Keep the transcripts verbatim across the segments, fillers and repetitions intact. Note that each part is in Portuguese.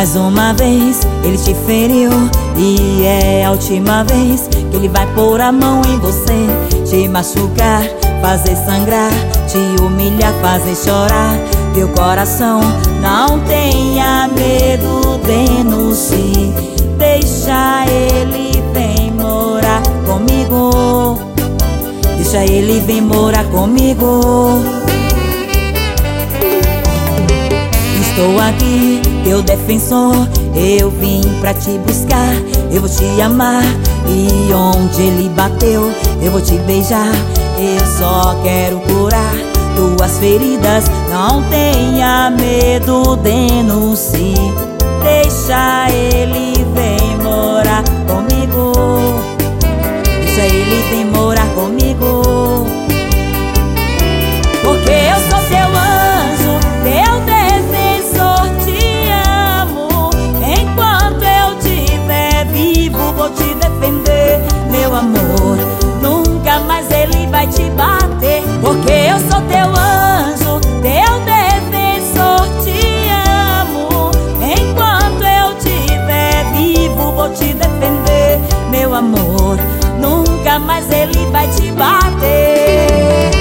Mais uma vez ele te feriu e é a última vez que ele vai pôr a mão em você, te machucar, fazer sangrar, te humilhar, fazer chorar teu coração. Não tenha medo, denuncie, deixa ele vir morar comigo, deixa ele vir morar comigo. Estou aqui, teu defensor, eu vim pra te buscar. Eu vou te amar e onde ele bateu eu vou te beijar. Eu só quero curar tuas feridas. Não tenha medo, denuncie, deixa ele vir morar comigo, deixa ele vir morar comigo. Porque eu sou teu anjo, teu defensor, te amo. Enquanto eu tiver vivo vou te defender, meu amor, nunca mais ele vai te bater. Porque eu sou teu anjo, teu defensor, te amo. Enquanto eu tiver vivo vou te defender, meu amor, nunca mais ele vai te bater.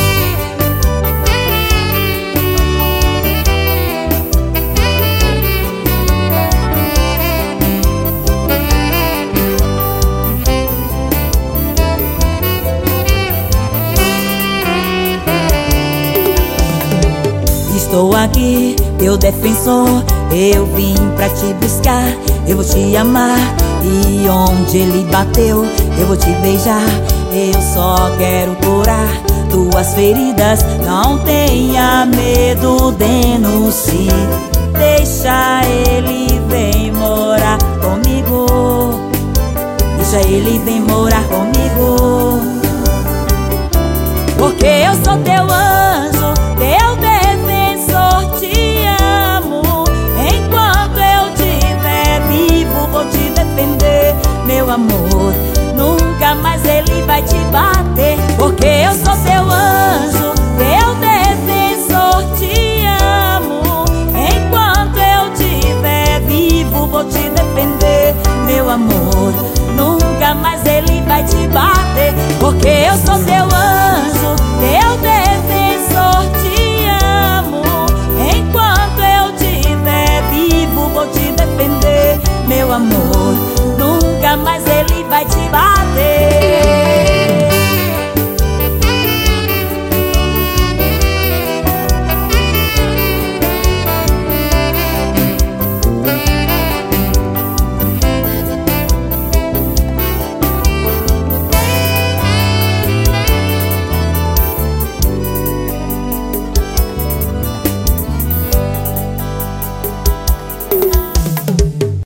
Estou aqui, teu defensor, eu vim pra te buscar. Eu vou te amar e onde ele bateu eu vou te beijar. Eu só quero curar tuas feridas. Não tenha medo, denuncie, deixa ele vir morar comigo, deixa ele vir morar comigo. Porque eu sou teu anjo, teu defensor, te amo. Enquanto eu tiver vivo vou te defender, meu amor, nunca mais ele vai te bater. Porque eu sou teu anjo, teu defensor, te amo. Enquanto eu tiver vivo vou te defender, meu amor, nunca mais ele vai te bater. Porque eu sou teu anjo, teu defensor,